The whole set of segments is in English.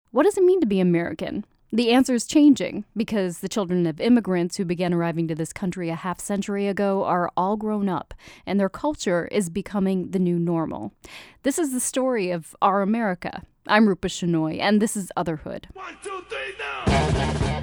What does it mean to be American? The answer is changing because the children of immigrants who began arriving to this country a half century ago are all grown up, and their culture is becoming the new normal. This is the story of our America. I'm Rupa Shenoy, and this is Otherhood. 1, 2, 3, now!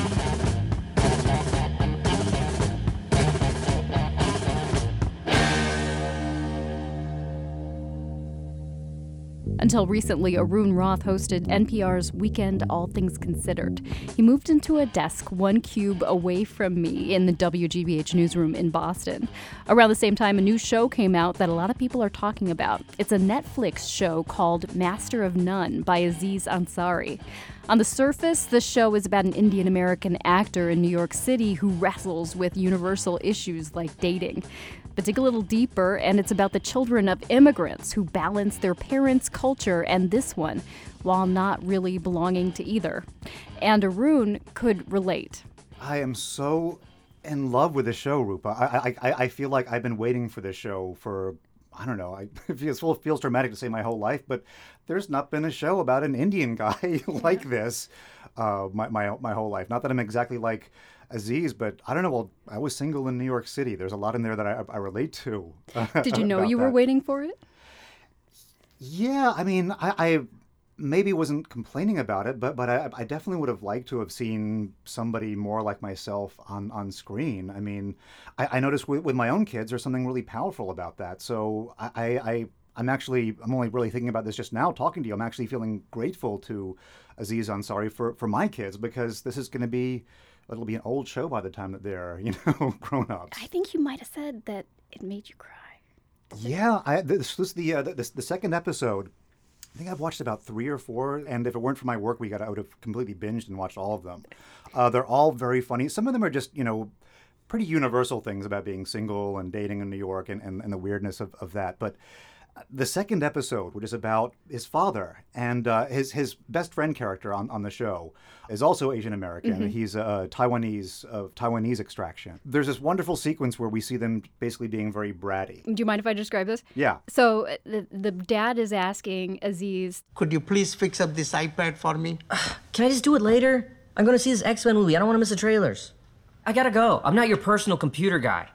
Until recently, Arun Roth hosted NPR's Weekend All Things Considered. He moved into a desk one cube away from me in the WGBH newsroom in Boston. Around the same time, a new show came out that a lot of people are talking about. It's a Netflix show called Master of None by Aziz Ansari. On the surface, the show is about an Indian-American actor in New York City who wrestles with universal issues like dating. But dig a little deeper, and it's about the children of immigrants who balance their parents' culture and this one, while not really belonging to either. And Arun could relate. I am so in love with the show, Rupa. I feel like I've been waiting for this show for, I don't know, it feels dramatic to say my whole life, but there's not been a show about an Indian guy like this my whole life. Not that I'm exactly like Aziz, but I don't know. Well, I was single in New York City. There's a lot in there that I relate to. Did you know you were waiting for it? Yeah, I mean, I maybe wasn't complaining about it, but I definitely would have liked to have seen somebody more like myself on screen. I mean, I noticed with my own kids, there's something really powerful about that. So I'm only really thinking about this just now talking to you. I'm actually feeling grateful to Aziz Ansari for my kids, because this is going to be, it'll be an old show by the time that they're, grown ups. I think you might have said that it made you cry. Yeah, this was the second episode. I think I've watched about 3 or 4, and if it weren't for my work week, I would have completely binged and watched all of them. They're all very funny. Some of them are just, pretty universal things about being single and dating in New York and the weirdness of that. But the second episode, which is about his father, and his best friend character on the show is also Asian American. Mm-hmm. He's Taiwanese of Taiwanese extraction. There's this wonderful sequence where we see them basically being very bratty. Do you mind if I describe this? Yeah. So the dad is asking Aziz, could you please fix up this iPad for me? Can I just do it later? I'm going to see this X-Men movie. I don't want to miss the trailers. I gotta go. I'm not your personal computer guy.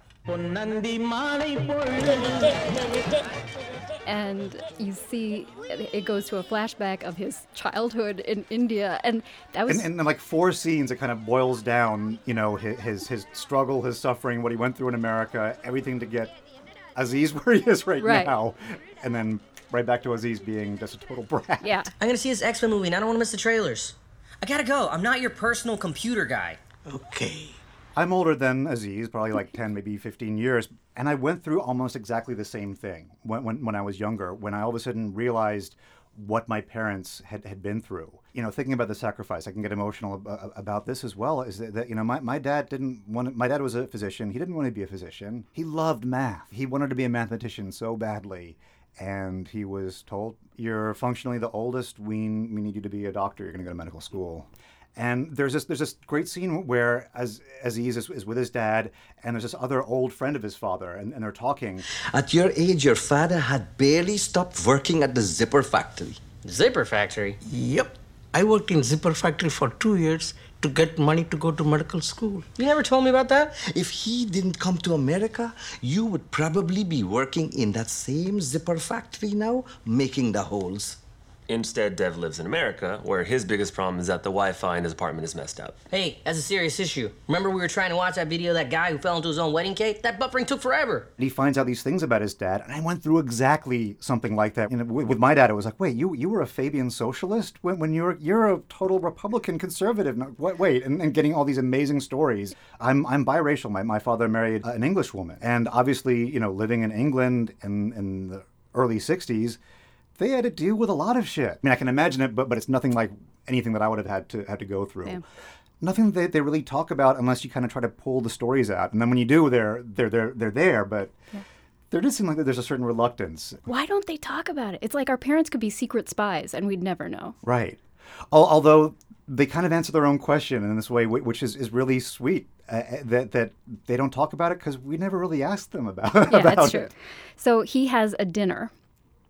And you see it goes to a flashback of his childhood in India, and that was and like 4 scenes. It kind of boils down, his struggle, his suffering, what he went through in America, everything to get Aziz where he is right now, and then right back to Aziz being just a total brat. Yeah, I'm gonna see this X-Men movie, and I don't want to miss the trailers. I gotta go. I'm not your personal computer guy. Okay. I'm older than Aziz, probably like 10, maybe 15 years. And I went through almost exactly the same thing when I was younger, when I all of a sudden realized what my parents had been through. Thinking about the sacrifice, I can get emotional about this as well, is that my dad my dad was a physician. He didn't want to be a physician. He loved math. He wanted to be a mathematician so badly. And he was told, you're functionally the oldest. We need you to be a doctor. You're going to go to medical school. And there's this great scene where Aziz is with his dad, and there's this other old friend of his father, and they're talking. At your age, your father had barely stopped working at the zipper factory. Zipper factory? Yep. I worked in zipper factory for 2 years to get money to go to medical school. You never told me about that? If he didn't come to America, you would probably be working in that same zipper factory now, making the holes. Instead, Dev lives in America, where his biggest problem is that the Wi-Fi in his apartment is messed up. Hey, that's a serious issue. Remember we were trying to watch that video of that guy who fell into his own wedding cake? That buffering took forever. And he finds out these things about his dad, and I went through exactly something like that. With my dad, it was like, wait, you were a Fabian socialist when you're a total Republican conservative? No, wait, and getting all these amazing stories. I'm biracial. My father married an English woman, and obviously, living in England in the early '60s. They had to deal with a lot of shit. I mean, I can imagine it, but it's nothing like anything that I would have had to go through. Yeah. Nothing that they really talk about unless you kind of try to pull the stories out. And then when you do, they're there, but there does seem like there's a certain reluctance. Why don't they talk about it? It's like our parents could be secret spies and we'd never know. Right. Although they kind of answer their own question in this way, which is really sweet. That they don't talk about it because we never really asked them about it. Yeah, that's it. true. So he has a dinner.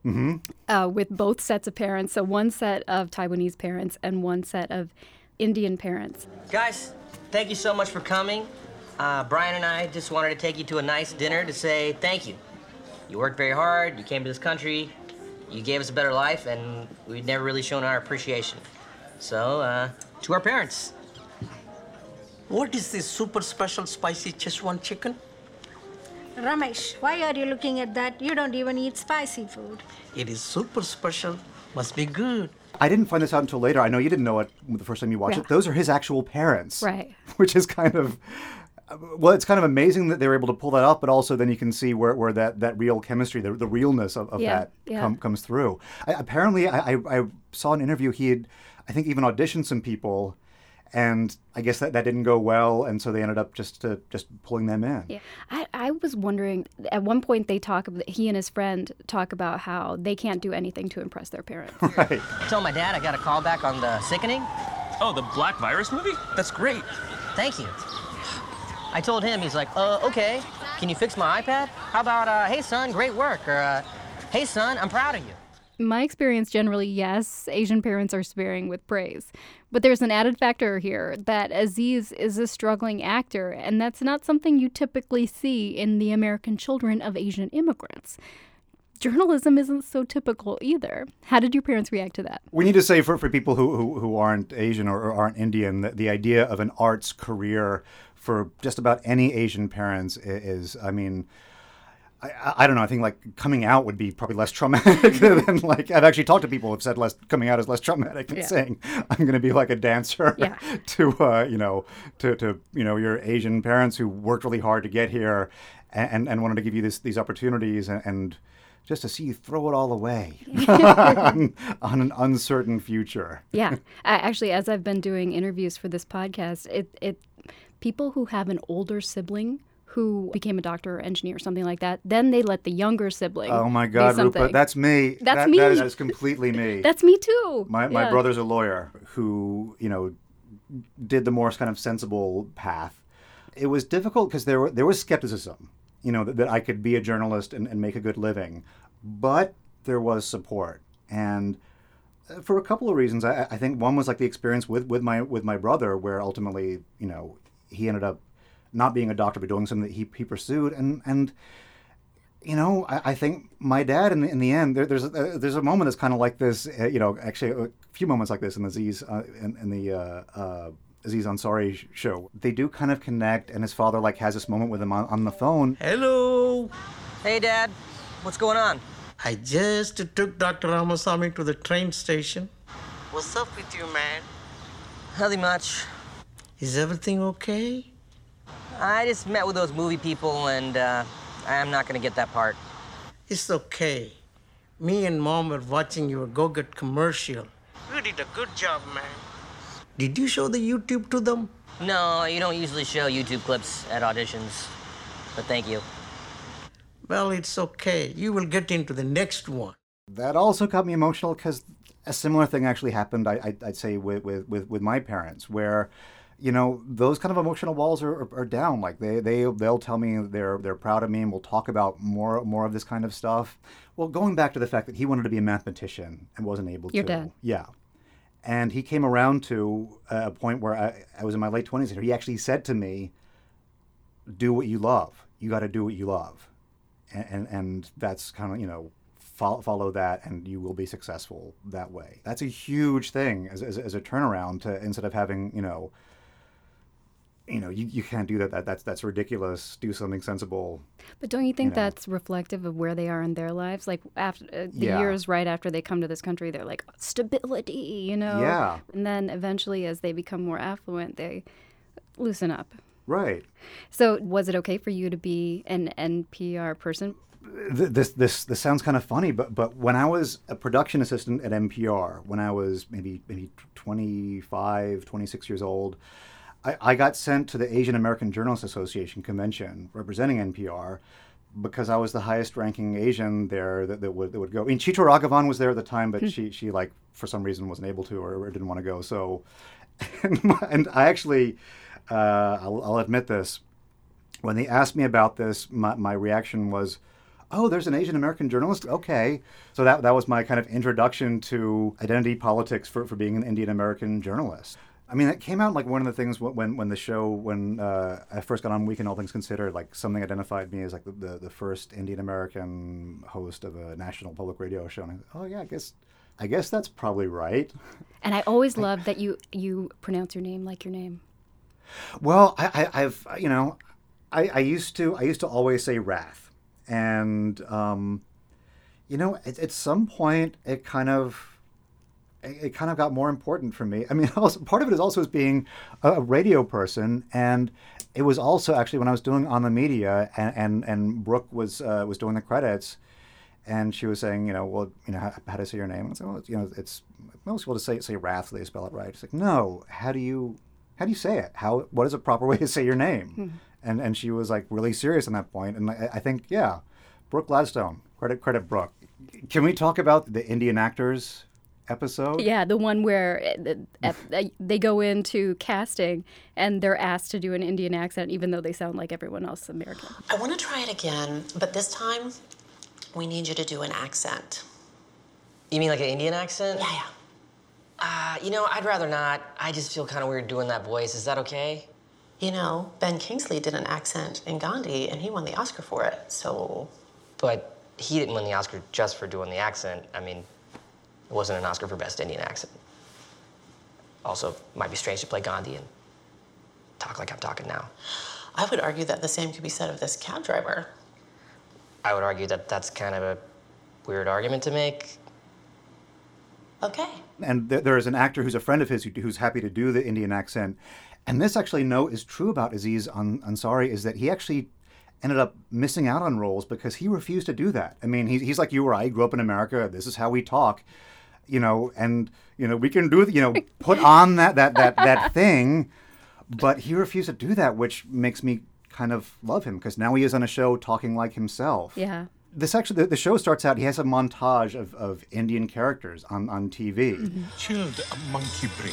with both sets of parents. So one set of Taiwanese parents and one set of Indian parents. Guys, thank you so much for coming. Brian and I just wanted to take you to a nice dinner to say thank you. You worked very hard, you came to this country, you gave us a better life, and we'd never really shown our appreciation. So, to our parents. What is this super special spicy Szechuan chicken? Ramesh, why are you looking at that? You don't even eat spicy food. It is super special. Must be good. I didn't find this out until later. I know you didn't know it the first time you watched Yeah. it. Those are his actual parents. Right. Which is kind of, well, it's kind of amazing that they were able to pull that off, but also then you can see where that real chemistry, the realness of Yeah, that yeah. comes through. Apparently, I saw an interview, he had, I think, even auditioned some people, and I guess that didn't go well, and so they ended up just pulling them in. Yeah, I was wondering, at one point he and his friend talk about how they can't do anything to impress their parents. Right. I told my dad I got a call back on The Sickening. Oh, the Black Virus movie? That's great. Thank you. I told him, he's like, okay, can you fix my iPad? How about, hey son, great work, or hey son, I'm proud of you. My experience generally, yes, Asian parents are sparing with praise. But there's an added factor here that Aziz is a struggling actor, and that's not something you typically see in the American children of Asian immigrants. Journalism isn't so typical either. How did your parents react to that? We need to say for people who aren't Asian or aren't Indian, that the idea of an arts career for just about any Asian parents is, I mean, I don't know. I think like coming out would be probably less traumatic than like I've actually talked to people who've said coming out is less traumatic than saying I'm going to be like a dancer to your Asian parents who worked really hard to get here and wanted to give you these opportunities and just to see you throw it all away on an uncertain future. Yeah. Actually, as I've been doing interviews for this podcast, it people who have an older sibling who became a doctor or engineer or something like that, then they let the younger sibling Oh my be God, something. Rupa, that's me. That's me. That is completely me. That's me too. My brother's a lawyer who, did the more kind of sensible path. It was difficult because there was skepticism, that I could be a journalist and make a good living. But there was support. And for a couple of reasons, I think one was like the experience with my brother, where ultimately, he ended up not being a doctor, but doing something that he pursued. And I think my dad, in the end, there's a moment that's kind of like this, actually a few moments like this in the Aziz Aziz Ansari show. They do kind of connect, and his father has this moment with him on the phone. Hello. Hey Dad, what's going on? I just took Dr. Ramasamy to the train station. What's up with you, man? Nothing much. Is everything okay? I just met with those movie people, and I'm not gonna get that part. It's okay. Me and Mom were watching your Go-Get commercial. You did a good job, man. Did you show the YouTube to them? No, you don't usually show YouTube clips at auditions, but thank you. Well, it's okay. You will get into the next one. That also got me emotional because a similar thing actually happened, I'd say, with my parents, where, those kind of emotional walls are down. Like they'll tell me they're proud of me, and we'll talk about more of this kind of stuff. Well, going back to the fact that he wanted to be a mathematician and wasn't able to. Your dad. Yeah. And he came around to a point where I was in my late 20s, and he actually said to me, do what you love. You got to do what you love. And that's kind of, follow that and you will be successful that way. That's a huge thing as a turnaround to, instead of having, you can't do that. That's ridiculous. Do something sensible. But don't you think that's reflective of where they are in their lives? Like after the years right after they come to this country, they're like stability, Yeah. And then eventually, as they become more affluent, they loosen up. Right. So was it okay for you to be an NPR person? This sounds kind of funny, but when I was a production assistant at NPR, when I was maybe 25, 26 years old, I got sent to the Asian American Journalists Association convention representing NPR because I was the highest ranking Asian there that would go. I mean, Chitra Raghavan was there at the time, but she for some reason wasn't able to or didn't want to go. So, and I actually, I'll admit this, when they asked me about this, my reaction was, oh, there's an Asian American journalist? Okay. So that was my kind of introduction to identity politics for being an Indian American journalist. I mean, it came out like one of the things when the show, when I first got on Weekend All Things Considered, like something identified me as like the first Indian American host of a national public radio show. And I thought, oh yeah, I guess that's probably right. And I always love that you pronounce your name like your name. Well, I've I used to always say Wrath, and at some point it kind of got more important for me. I mean, also, part of it is also as being a radio person, and it was also actually when I was doing On the Media, and Brooke was doing the credits, and she was saying, how do I say your name? And I said, well, it's most people to say Wrath, so they spell it right. It's like, no, how do you say it? What is a proper way to say your name? And she was like really serious on that point, and I think, yeah, Brooke Gladstone, credit Brooke. Can we talk about the Indian actors episode? Yeah, the one where they go into casting and they're asked to do an Indian accent even though they sound like everyone else American. I want to try it again, but this time we need you to do an accent. You mean like an Indian accent? Yeah. I'd rather not. I just feel kind of weird doing that voice. Is that okay? Ben Kingsley did an accent in Gandhi and he won the Oscar for it, so... But he didn't win the Oscar just for doing the accent. I mean, it wasn't an Oscar for Best Indian Accent. Also, might be strange to play Gandhi and talk like I'm talking now. I would argue that the same could be said of this cab driver. I would argue that that's kind of a weird argument to make. Okay. And there is an actor who's a friend of his who's happy to do the Indian accent. And this actually is true about Aziz Ansari, is that he actually ended up missing out on roles because he refused to do that. I mean, he's like you or I. He grew up in America. This is how we talk, and we can do, put on that thing, but he refused to do that, which makes me kind of love him because now he is on a show talking like himself. Yeah. This actually, the show starts out, he has a montage of Indian characters on TV. Mm-hmm. Chilled monkey brain.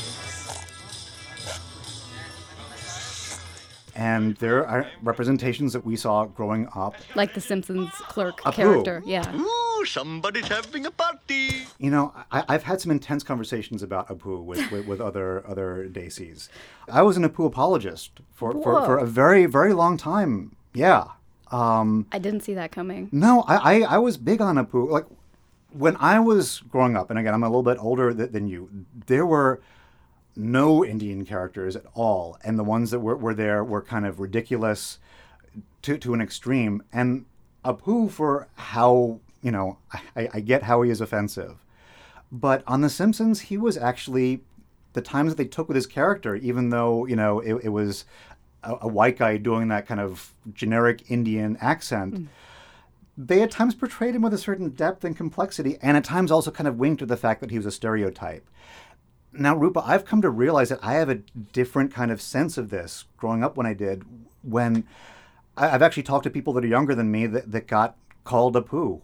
And there are representations that we saw growing up. Like the Simpsons clerk Apu. character, yeah. Ooh, somebody's having a party. I've had some intense conversations about Apu with other Desis. I was an Apu apologist for a very, very long time. Yeah. I didn't see that coming. No, I was big on Apu. Like, when I was growing up, and again, I'm a little bit older than you, there were no Indian characters at all, and the ones that were there were kind of ridiculous to an extreme. And Apu, for how, I get how he is offensive, but on The Simpsons, he was actually, the times that they took with his character, even though, it was a white guy doing that kind of generic Indian accent, they at times portrayed him with a certain depth and complexity, and at times also kind of winked at the fact that he was a stereotype. Now, Rupa, I've come to realize that I have a different kind of sense of this growing up when I did, when I've actually talked to people that are younger than me that got called Apu,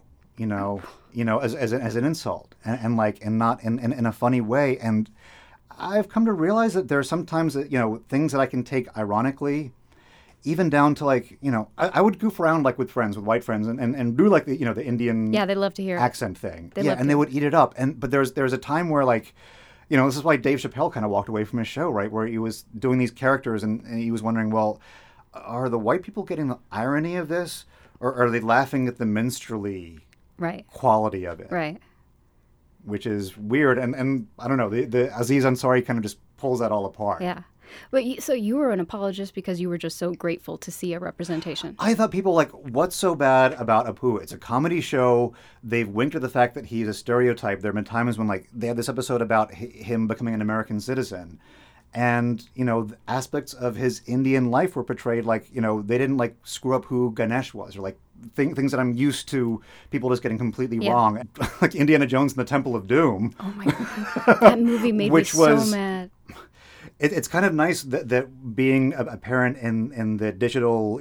as an insult and not in a funny way. And I've come to realize that there are sometimes that, things that I can take ironically, even down to I would goof around with friends, with white friends, and do the Indian they love to hear accent thing. And they would eat it up. But there's a time where this is why Dave Chappelle kind of walked away from his show, right? Where he was doing these characters and he was wondering, well, are the white people getting the irony of this? Or are they laughing at the minstrelly quality of it? Right. Which is weird. And I don't know, the Aziz Ansari kind of just pulls that all apart. Yeah. But so you were an apologist because you were just so grateful to see a representation. I thought people what's so bad about Apu? It's a comedy show. They've winked at the fact that he's a stereotype. There have been times when they had this episode about him becoming an American citizen. And, the aspects of his Indian life were portrayed they didn't screw up who Ganesh was or things that I'm used to people just getting completely wrong. Like Indiana Jones and the Temple of Doom. Oh my God. That movie made me so mad. It's kind of nice that being a parent in the digital,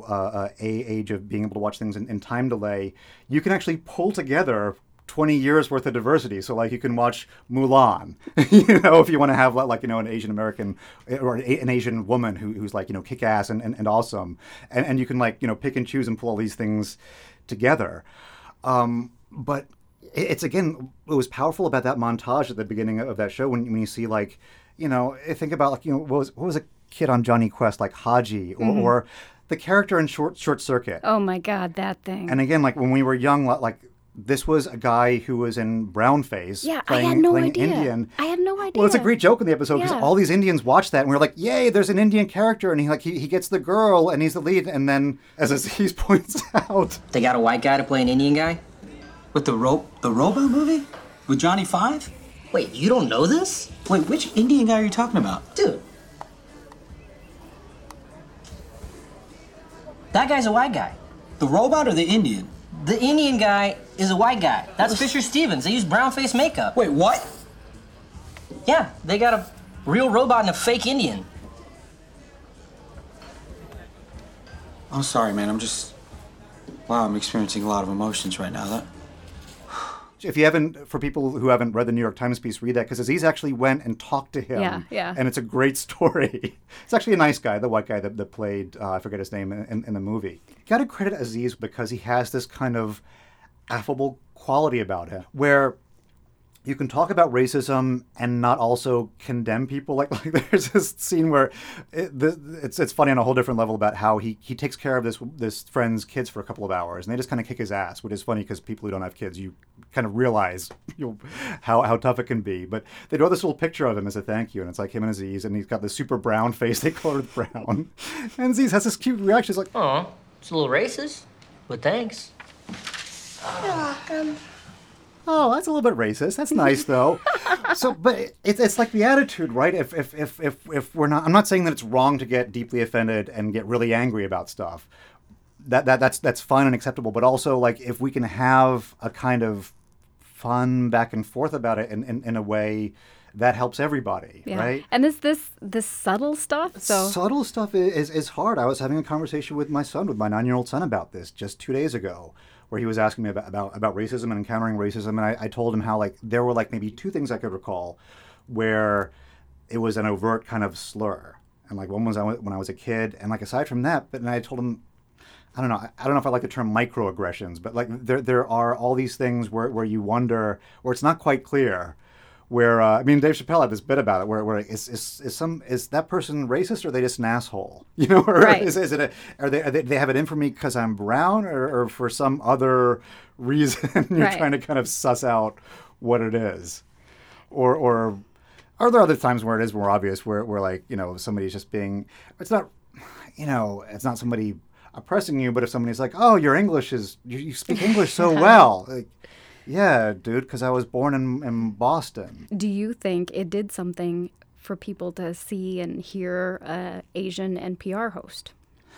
age of being able to watch things in time delay, you can actually pull together 20 years worth of diversity. So you can watch Mulan, if you want to have an Asian American or an Asian woman who's kick-ass and awesome. And you can pick and choose and pull all these things together. But it's again, it was powerful about that montage at the beginning of that show when you see like, think about like, what was a kid on Johnny Quest like Haji or the character in Short Circuit. Oh my God, that thing. And again, like when we were young, like this was a guy who was in brownface I had no idea. Indian. I had no idea. Well, it's a great joke in the episode because all these Indians watch that and we're like, yay, there's an Indian character. And he gets the girl and he's the lead. And then, as Aziz points out, They got a white guy to play an Indian guy? With the Robo movie? With Johnny Five? Wait, you don't know this? Wait, which Indian guy are you talking about? Dude. That guy's a white guy. The robot or the Indian? The Indian guy is a white guy. That's Fisher Stevens. They use brown face makeup. Wait, what? Yeah, they got a real robot and a fake Indian. I'm sorry, man. I'm experiencing a lot of emotions right now. if you haven't, for people who haven't read the New York Times piece, read that, because Aziz actually went and talked to him. Yeah. And it's a great story. It's actually a nice guy, the white guy that played, I forget his name, in the movie. You got to credit Aziz because he has this kind of affable quality about him, where you can talk about racism and not also condemn people. Like there's this scene where it's funny on a whole different level about how he takes care of this friend's kids for a couple of hours, and they just kind of kick his ass, which is funny because people who don't have kids, you kind of realize how tough it can be. But they draw this little picture of him as a thank you, and it's like him and Aziz, and he's got this super brown face they colored brown. And Aziz has this cute reaction. He's like, "Oh, it's a little racist, but thanks." You're welcome. Oh, that's a little bit racist. That's nice, though. But it's like the attitude, right? If we're not, I'm not saying that it's wrong to get deeply offended and get really angry about stuff. That's fine and acceptable. But also, like, if we can have a kind of fun back and forth about it in a way that helps everybody, right? And this subtle stuff. Subtle stuff is hard. I was having a conversation with my 9-year-old son about this just 2 days ago, where he was asking me about racism and encountering racism, and I told him how, like, there were like maybe two things I could recall where it was an overt kind of slur, and like one was when I was a kid, and like aside from that, but then I told him, I don't know if I like the term microaggressions, but like there are all these things where you wonder, or it's not quite clear. Where Dave Chappelle had this bit about it, where is that person racist, or are they just an asshole? You know, or right. is it are they have it in for me because I'm brown, or for some other reason you're right. trying to kind of suss out what it is, or are there other times where it is more obvious, where like, you know, somebody's just being, it's not somebody oppressing you, but if somebody's like, oh, your English is, you speak English so well. Like, yeah, dude, because I was born in Boston. Do you think it did something for people to see and hear an Asian NPR host?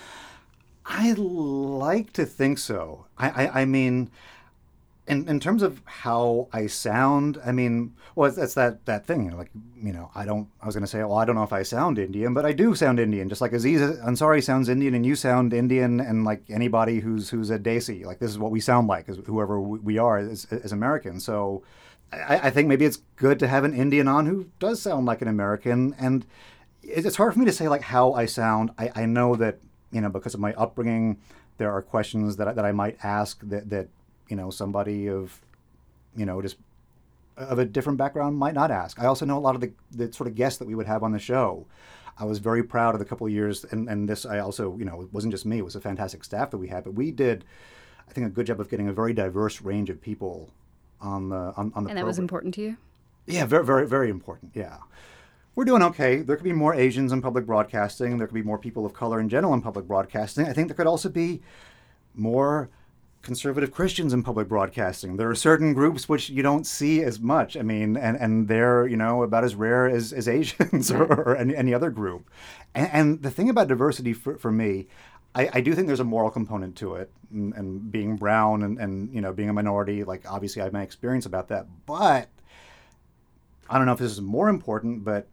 I like to think so. I mean, in terms of how I sound, I mean, well, that's that thing, I was going to say, well, I don't know if I sound Indian, but I do sound Indian, just like Aziz Ansari sounds Indian, and you sound Indian, and like anybody who's a Desi, like this is what we sound like, as whoever we are as Americans. So I think maybe it's good to have an Indian on who does sound like an American, and it's hard for me to say like how I sound. I know that, because of my upbringing, there are questions that I might ask that somebody of, just of a different background might not ask. I also know a lot of the sort of guests that we would have on the show. I was very proud of the couple of years, and this, I also, it wasn't just me, it was a fantastic staff that we had, but we did, I think, a good job of getting a very diverse range of people on the program. And that was important to you? Yeah, very, very, very important, yeah. We're doing okay. There could be more Asians in public broadcasting. There could be more people of color in general in public broadcasting. I think there could also be more conservative Christians in public broadcasting. There are certain groups which you don't see as much. I mean, and they're, about as rare as Asians or any other group. And the thing about diversity for me, I do think there's a moral component to it, and being brown and being a minority, like obviously I have my experience about that. But I don't know if this is more important, but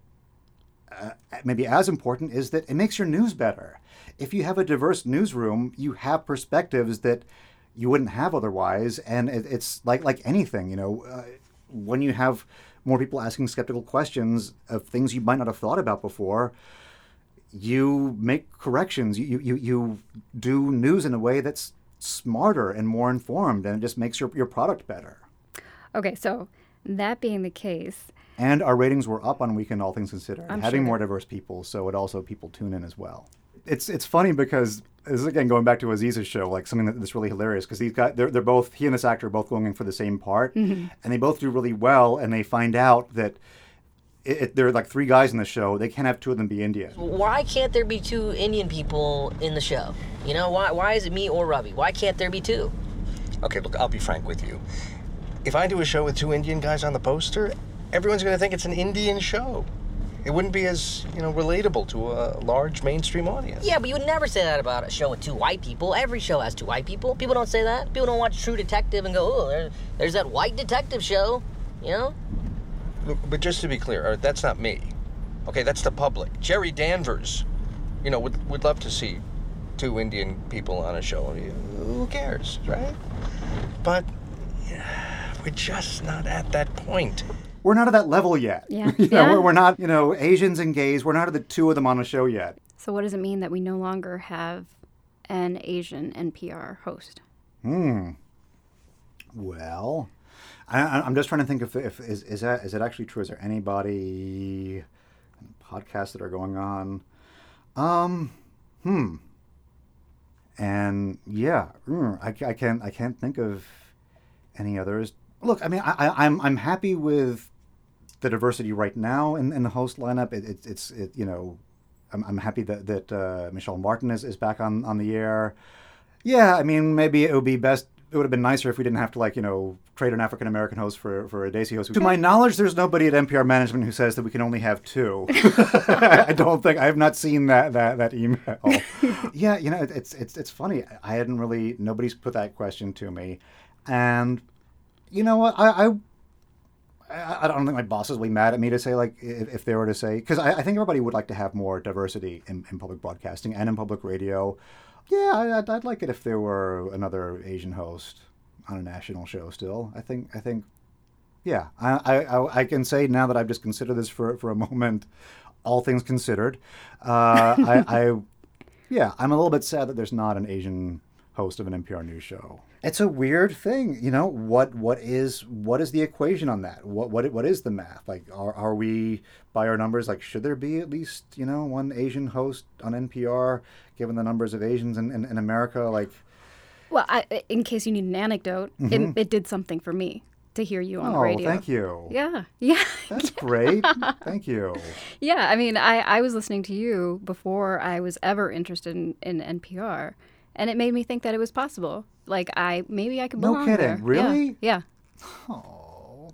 maybe as important is that it makes your news better. If you have a diverse newsroom, you have perspectives that you wouldn't have otherwise, and it's like anything, when you have more people asking skeptical questions of things you might not have thought about before, you make corrections. You do news in a way that's smarter and more informed, and it just makes your product better. Okay, so that being the case, and our ratings were up on Weekend All Things Considered, having sure more diverse people, so it also people tune in as well. It's funny because this is again going back to Aziz's show, like something that's really hilarious because they're both, he and this actor are both going in for the same part, and they both do really well, and they find out that there are like 3 guys in the show. They can't have 2 of them be Indian. Why can't there be 2 Indian people in the show? You know, why is it me or Ravi? Why can't there be 2? Okay, look, I'll be frank with you. If I do a show with 2 Indian guys on the poster, everyone's going to think it's an Indian show. It wouldn't be as, relatable to a large mainstream audience. Yeah, but you would never say that about a show with 2 white people. Every show has 2 white people. People don't say that. People don't watch True Detective and go, oh, there's that white detective show, you know? Look, but just to be clear, that's not me. Okay, that's the public. Jerry Danvers, would love to see 2 Indian people on a show. Who cares, right? But we're just not at that point. We're not at that level yet. Yeah. We're not, Asians and gays. We're not at the 2 of them on a show yet. So what does it mean that we no longer have an Asian NPR host? Well, I'm just trying to think if is it actually true? Is there anybody podcasts that are going on? And yeah, I can't think of any others. Look, I mean, I'm happy with the diversity right now in the host lineup. I'm happy that Michelle Martin is back on the air. Yeah, I mean, maybe it would have been nicer if we didn't have to trade an African American host for a Desi host. To my knowledge, there's nobody at NPR management who says that we can only have 2. I have not seen that email. Yeah, it's funny. Nobody's put that question to me, and you know what? I don't think my bosses will be mad at me to say, if they were to say, because I think everybody would like to have more diversity in public broadcasting and in public radio. Yeah, I'd like it if there were another Asian host on a national show still. I think, yeah. I can say now that I've just considered this for a moment, all things considered, I'm a little bit sad that there's not an Asian host of an NPR news show. It's a weird thing, what is the equation on that? What is the math? Are we, by our numbers, should there be at least, 1 Asian host on NPR, given the numbers of Asians in America? Well, in case you need an anecdote, it did something for me to hear you on the radio. Oh, thank you. Yeah. That's great. Thank you. Yeah, I mean, I was listening to you before I was ever interested in NPR. And it made me think that it was possible. Maybe I could belong there. No kidding. Really? Yeah. Oh.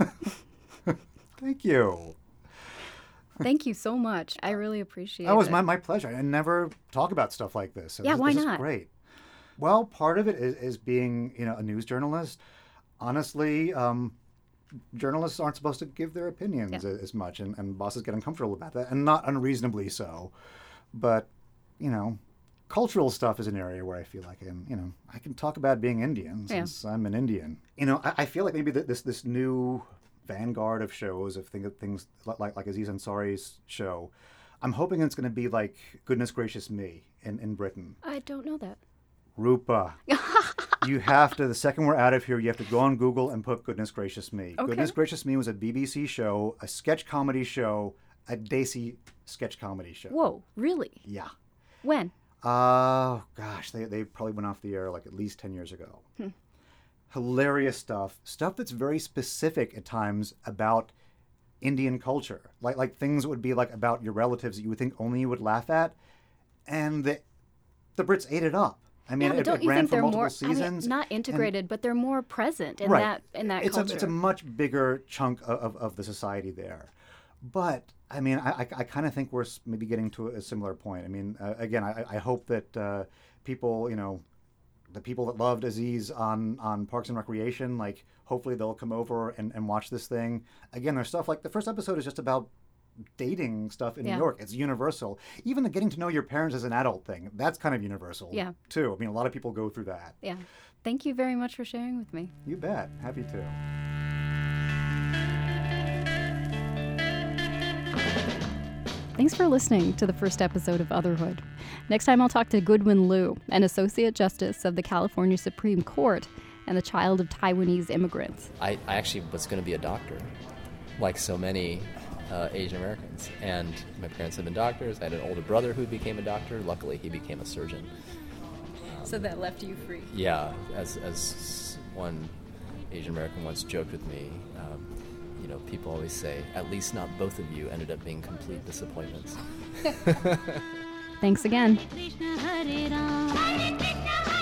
Thank you. Thank you so much. I really appreciate it. That was my pleasure. I never talk about stuff like this. So why this not? Is great. Well, part of it is being, a news journalist. Honestly, journalists aren't supposed to give their opinions as much, and bosses get uncomfortable about that, and not unreasonably so. But, cultural stuff is an area where I feel like I can talk about being Indian since I'm an Indian. I feel like maybe this new vanguard of shows, of things like Aziz Ansari's show, I'm hoping it's going to be like Goodness Gracious Me in Britain. I don't know that. Rupa, you have to, the second we're out of here, you have to go on Google and put Goodness Gracious Me. Okay. Goodness Gracious Me was a BBC show, a sketch comedy show, a Desi sketch comedy show. Whoa, really? Yeah. When? Oh, gosh, they probably went off the air at least 10 years ago. Hilarious stuff that's very specific at times about Indian culture. Like things that would be about your relatives that you would think only you would laugh at, and the Brits ate it up. I mean, yeah, it ran for multiple seasons. Not integrated, but they're more present in that culture. It's a much bigger chunk of the society there. But I mean, I kind of think we're maybe getting to a similar point. I mean, again, I hope that people, the people that loved Aziz on Parks and Recreation, hopefully they'll come over and watch this thing. Again, there's stuff the first episode is just about dating stuff in New York. It's universal. Even the getting to know your parents as an adult thing, that's kind of universal too. I mean, a lot of people go through that. Yeah. Thank you very much for sharing with me. You bet. Happy to. Thanks for listening to the first episode of Otherhood. Next time I'll talk to Goodwin Liu, an Associate Justice of the California Supreme Court and the child of Taiwanese immigrants. I actually was going to be a doctor, like so many Asian Americans. And my parents had been doctors. I had an older brother who became a doctor. Luckily, he became a surgeon. So that left you free. Yeah, as one Asian American once joked with me, people always say, at least not both of you ended up being complete disappointments. Thanks again.